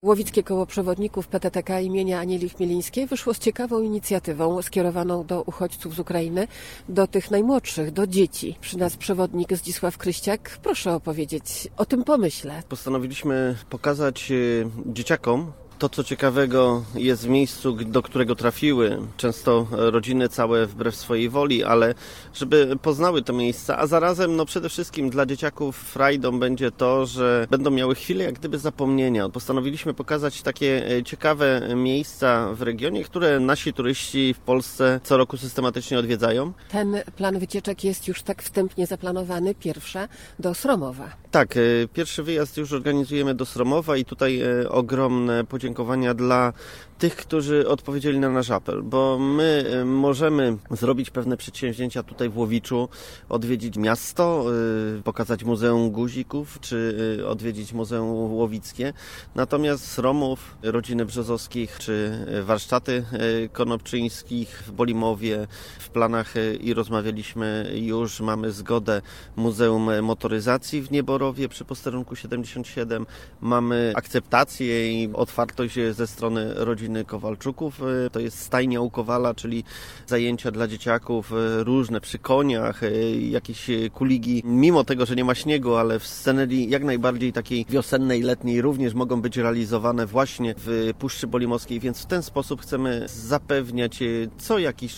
Łowickie Koło Przewodników PTTK imienia Anieli Chmielińskiej wyszło z ciekawą inicjatywą skierowaną do uchodźców z Ukrainy, do tych najmłodszych, do dzieci. Przy nas przewodnik Zdzisław Kryściak. Proszę opowiedzieć o tym pomyśle. Postanowiliśmy pokazać dzieciakom to, co ciekawego jest w miejscu, do którego trafiły. Często rodziny całe wbrew swojej woli, ale żeby poznały to miejsce, a zarazem przede wszystkim dla dzieciaków frajdą będzie to, że będą miały chwilę jak gdyby zapomnienia. Postanowiliśmy pokazać takie ciekawe miejsca w regionie, które nasi turyści w Polsce co roku systematycznie odwiedzają. Ten plan wycieczek jest już tak wstępnie zaplanowany, pierwsza do Sromowa. Tak, pierwszy wyjazd już organizujemy do Sromowa i tutaj ogromne podziękowania dla tych, którzy odpowiedzieli na nasz apel, bo my możemy zrobić pewne przedsięwzięcia tutaj w Łowiczu, odwiedzić miasto, pokazać Muzeum Guzików, czy odwiedzić Muzeum Łowickie. Natomiast Sromów, rodziny Brzozowskich, czy warsztaty Konopczyńskich w Bolimowie w planach i rozmawialiśmy już, mamy zgodę Muzeum Motoryzacji w Nieborowie przy posterunku 77. Mamy akceptację i otwartość ze strony rodziny Kowalczuków. To jest stajnia u Kowala, czyli zajęcia dla dzieciaków różne przy koniach, jakieś kuligi. Mimo tego, że nie ma śniegu, ale w scenerii jak najbardziej takiej wiosennej, letniej również mogą być realizowane właśnie w Puszczy Bolimowskiej, więc w ten sposób chcemy zapewniać co jakiś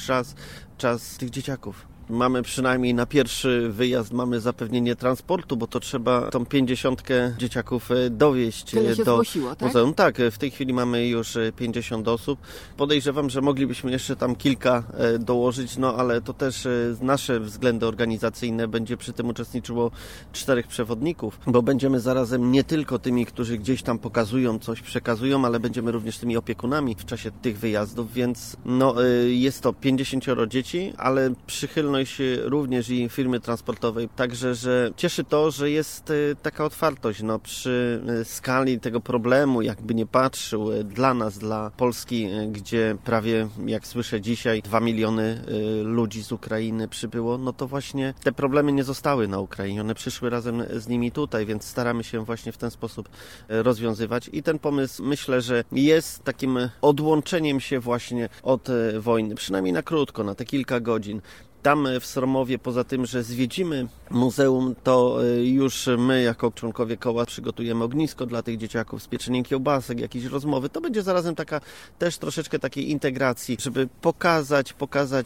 czas tych dzieciaków. Mamy przynajmniej na pierwszy wyjazd mamy zapewnienie transportu, bo to trzeba tą 50 dzieciaków dowieźć do muzeum. Tak, w tej chwili mamy już 50 osób. Podejrzewam, że moglibyśmy jeszcze tam kilka dołożyć, ale to też nasze względy organizacyjne będzie przy tym uczestniczyło 4 przewodników, bo będziemy zarazem nie tylko tymi, którzy gdzieś tam pokazują, coś przekazują, ale będziemy również tymi opiekunami w czasie tych wyjazdów, więc jest to 50 dzieci, ale przychylność również i firmy transportowej. Także, że cieszy to, że jest taka otwartość przy skali tego problemu, jakby nie patrzył, dla nas, dla Polski, gdzie prawie, jak słyszę dzisiaj, 2 miliony ludzi z Ukrainy przybyło, to właśnie te problemy nie zostały na Ukrainie. One przyszły razem z nimi tutaj, więc staramy się właśnie w ten sposób rozwiązywać. I ten pomysł, myślę, że jest takim odłączeniem się właśnie od wojny, przynajmniej na krótko, na te kilka godzin. Tam w Sromowie, poza tym, że zwiedzimy muzeum, to już my jako członkowie koła przygotujemy ognisko dla tych dzieciaków z pieczeniem kiełbasek, jakieś rozmowy. To będzie zarazem taka też troszeczkę takiej integracji, żeby pokazać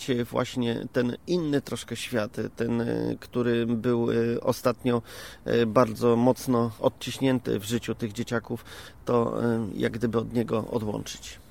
właśnie ten inny troszkę świat, ten, który był ostatnio bardzo mocno odciśnięty w życiu tych dzieciaków, to jak gdyby od niego odłączyć.